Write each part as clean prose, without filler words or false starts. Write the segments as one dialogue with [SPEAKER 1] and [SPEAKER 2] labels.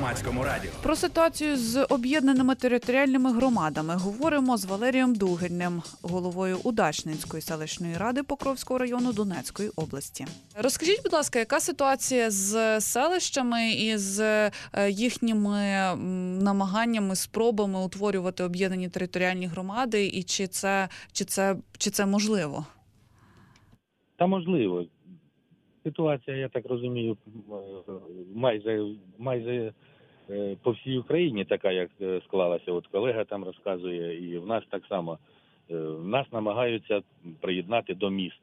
[SPEAKER 1] Громадському радіо.
[SPEAKER 2] Про ситуацію з об'єднаними територіальними громадами говоримо з Валерієм Дугельним, головою Удачненської селищної ради Покровського району Донецької області. Розкажіть, будь ласка, яка ситуація з селищами і з їхніми намаганнями, спробами утворювати об'єднані територіальні громади, і чи це можливо?
[SPEAKER 3] Та можливо. Ситуація, я так розумію, майже по всій Україні така, як склалася. От колега там розказує, і в нас так само. Нас намагаються приєднати до міст.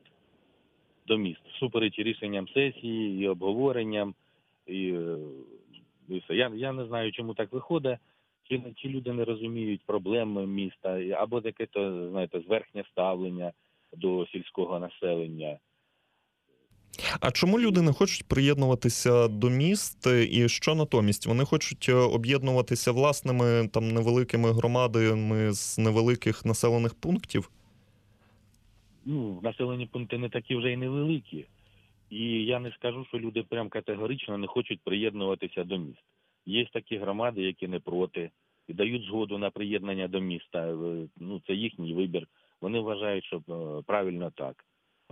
[SPEAKER 3] Всупереч рішенням сесії і обговоренням. І все. Я не знаю, чому так виходить. Чи люди не розуміють проблем міста, або таке, то, знаєте, зверхнє ставлення до сільського населення.
[SPEAKER 4] А чому люди не хочуть приєднуватися до міст, і що натомість? Вони хочуть об'єднуватися власними там невеликими громадами з невеликих населених пунктів?
[SPEAKER 3] Населені пункти не такі вже й невеликі. І я не скажу, що люди прям категорично не хочуть приєднуватися до міст. Є такі громади, які не проти, і дають згоду на приєднання до міста. Це їхній вибір. Вони вважають, що правильно так.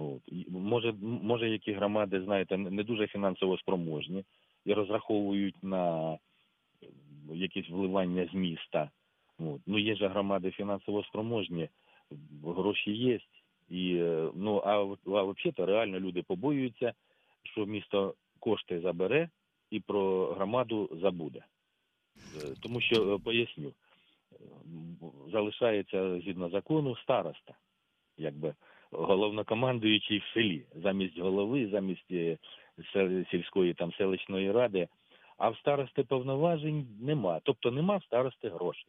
[SPEAKER 3] Може, які громади, знаєте, не дуже фінансово спроможні і розраховують на якісь вливання з міста. Є ж громади фінансово спроможні, гроші є. А взагалі-то реально люди побоюються, що місто кошти забере і про громаду забуде. Тому що, поясню, залишається згідно закону староста, якби головнокомандуючий в селі, замість голови, замість сільської там селищної ради, а в старости повноважень нема. Тобто нема в старости грошей.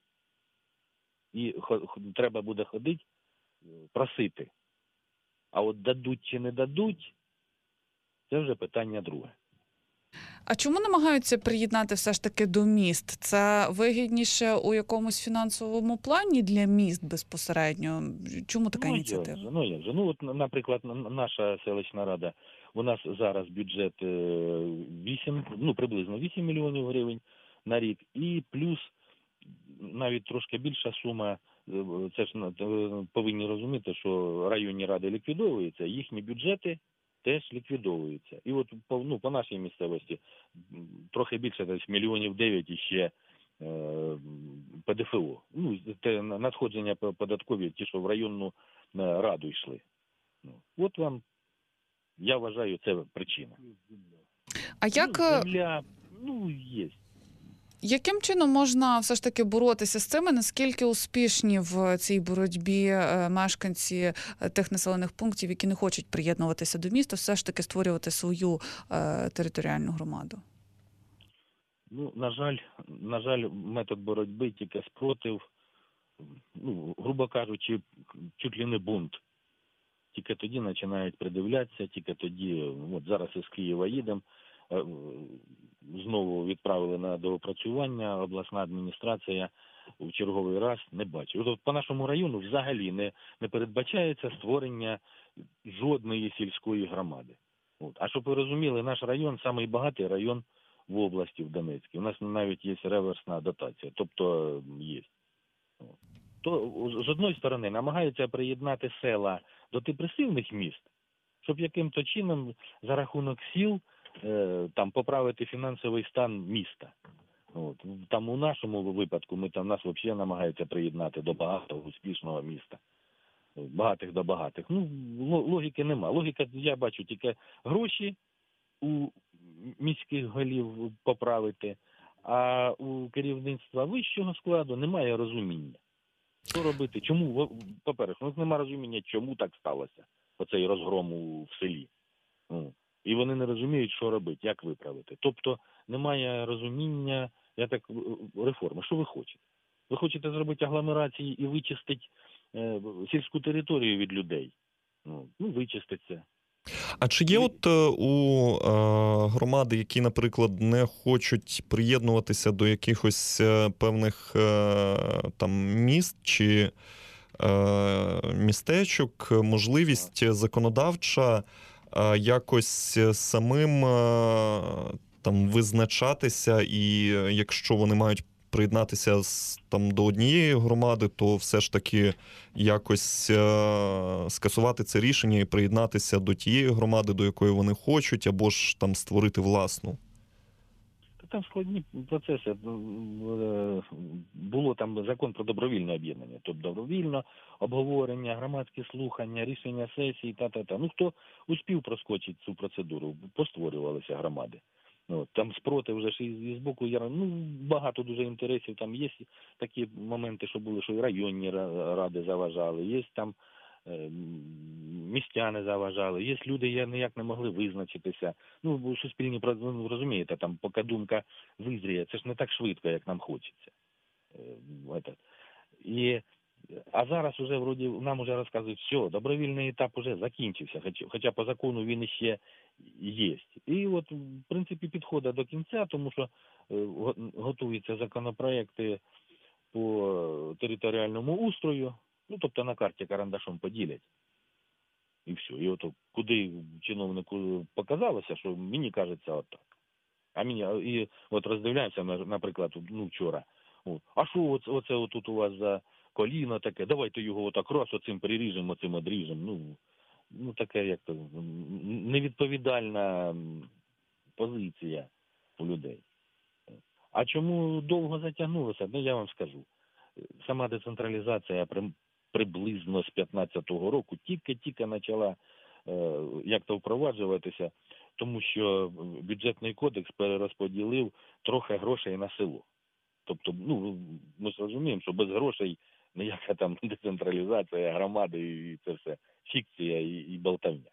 [SPEAKER 3] І треба буде ходити, просити. А от дадуть чи не дадуть, це вже питання друге.
[SPEAKER 2] А чому намагаються приєднати все ж таки до міст? Це вигідніше у якомусь фінансовому плані для міст безпосередньо? Чому така ініціатива?
[SPEAKER 3] Наприклад, наша селищна рада, у нас зараз бюджет приблизно 8 мільйонів гривень на рік, і плюс навіть трошки більша сума, це ж повинні розуміти, що районні ради ліквідовуються, їхні бюджети теж ліквідовуються. І от по нашій місцевості трохи більше, десь 9 мільйонів іще ПДФО. Те надходження податкові, ті, що в районну раду йшли. От вам, я вважаю, це причина.
[SPEAKER 2] А як...
[SPEAKER 3] Земля, є.
[SPEAKER 2] Яким чином можна все ж таки боротися з цим? Наскільки успішні в цій боротьбі мешканці тих населених пунктів, які не хочуть приєднуватися до міста, все ж таки створювати свою територіальну громаду?
[SPEAKER 3] На жаль, метод боротьби тільки спротив, грубо кажучи, чуть ли не бунт. Тільки тоді починають придивлятися, тільки тоді, зараз із Києва їдемо, знову відправили на доопрацювання, обласна адміністрація в черговий раз не бачить. По нашому району взагалі не передбачається створення жодної сільської громади. А щоб ви розуміли, наш район – самий багатий район в області, в Донецькій. У нас навіть є реверсна дотація, тобто є. То, з одної сторони, намагаються приєднати села до депресивних міст, щоб яким-то чином за рахунок сіл там поправити фінансовий стан міста. Там у нашому випадку нас взагалі намагаються приєднати до багатого, успішного міста. Багатих до багатих. Логіки нема. Логіка, я бачу, тільки гроші у міських голів поправити, а у керівництва вищого складу немає розуміння. Що робити? Чому? По-перше, немає розуміння, чому так сталося, оцей розгром в селі. І вони не розуміють, що робити, як виправити. Тобто немає розуміння, реформи. Що ви хочете? Ви хочете зробити агломерації і вичистити сільську територію від людей? Вичиститься.
[SPEAKER 4] А чи є у громади, які, наприклад, не хочуть приєднуватися до якихось певних там міст чи містечок, можливість законодавча якось самим там визначатися, і якщо вони мають приєднатися там до однієї громади, то все ж таки якось скасувати це рішення і приєднатися до тієї громади, до якої вони хочуть, або ж там створити власну.
[SPEAKER 3] Там складні процеси. Було там закон про добровільне об'єднання. Тобто добровільне обговорення, громадські слухання, рішення сесії, та-та-та. Ну, хто успів проскочити цю процедуру, постворювалися громади. Ну, там спротив вже ж і з боку, багато дуже інтересів. Там є такі моменти, що були, що і районні ради заважали, є там містяни заважали, є люди, ніяк не могли визначитися. Ну, суспільні, розумієте, там, поки думка визріє, це ж не так швидко, як нам хочеться. А зараз уже, вроді, нам уже розказують, все, добровільний етап уже закінчився, хоча по закону він іще є. І от, в принципі, підходить до кінця, тому що готуються законопроекти по територіальному устрою, ну, тобто на карті карандашом поділять. І все. І от куди чиновнику показалося, що мені кажеться отак. І от роздивляємося, наприклад, вчора. А що оце отут у вас за коліно таке? Давайте його отак раз оцим приріжемо, оцим одріжемо. Ну таке, як то, невідповідальна позиція у людей. А чому довго затягнулося? Ну, я вам скажу. Сама децентралізація приблизно з 15-го року тільки почала як-то впроваджуватися, тому що бюджетний кодекс перерозподілив трохи грошей на село. Тобто, ми ж розуміємо, що без грошей ніяка там децентралізація громади і це все фікція і болтавня.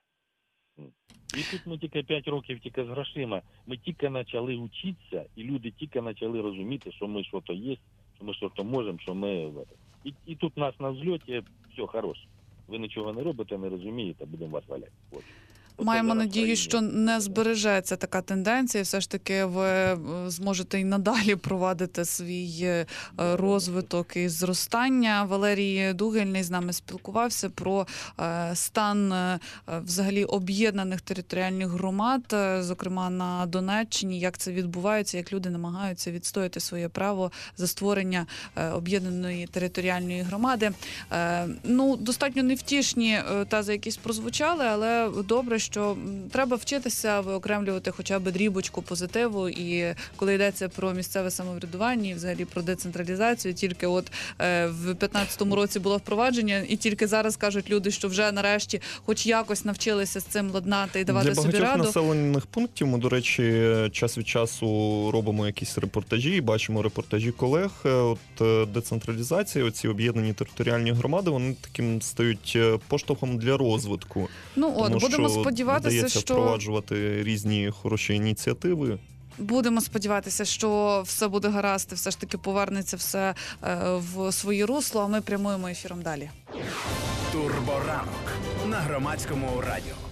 [SPEAKER 3] І тут ми тільки 5 років тільки з грошима, ми тільки почали вчитися, і люди тільки почали розуміти, що ми щось є, що ми щось можемо, що ми... І тут нас на взльоті, все, хороше. Ви нічого не робите, не розумієте, будемо вас валяти.
[SPEAKER 2] Маємо надію, що не збережеться така тенденція. Все ж таки ви зможете і надалі провадити свій розвиток і зростання. Валерій Дугельний з нами спілкувався про стан взагалі об'єднаних територіальних громад, зокрема на Донеччині, як це відбувається, як люди намагаються відстояти своє право за створення об'єднаної територіальної громади. Достатньо невтішні тези якісь прозвучали, але добре, що треба вчитися виокремлювати хоча б дрібочку позитиву, і коли йдеться про місцеве самоврядування і взагалі про децентралізацію, тільки от в 15-му році було впровадження, і тільки зараз кажуть люди, що вже нарешті хоч якось навчилися з цим ладнати і давати собі раду.
[SPEAKER 4] Для багатьох населених пунктів ми, до речі, час від часу робимо якісь репортажі, і бачимо репортажі колег. От децентралізація, оці об'єднані територіальні громади, вони таким стають поштовхом для розвитку.
[SPEAKER 2] Будемо сподіватися,
[SPEAKER 4] вдається
[SPEAKER 2] що
[SPEAKER 4] впроваджувати різні хороші ініціативи.
[SPEAKER 2] Будемо сподіватися, що все буде гаразд і все ж таки повернеться все в своє русло, а ми прямуємо ефіром далі.
[SPEAKER 1] Турборанок на Громадському радіо.